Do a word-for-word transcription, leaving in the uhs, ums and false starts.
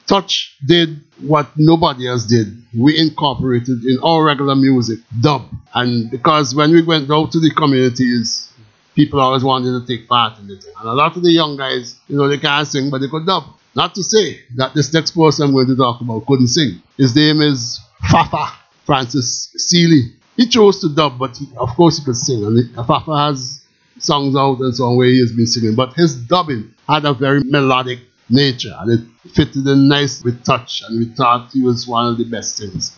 Touch did what nobody else did. We incorporated in our regular music dub. And because when we went out to the communities, people always wanted to take part in it. And a lot of the young guys, you know, they can't sing, but they could dub. Not to say that this next person I'm going to talk about couldn't sing. His name is Fafa Francis Seeley. He chose to dub, but he, of course he could sing. And Fafa has songs out and so on where he has been singing. But his dubbing had a very melodic nature, and it fitted in nice with touch, and we thought he was one of the best things.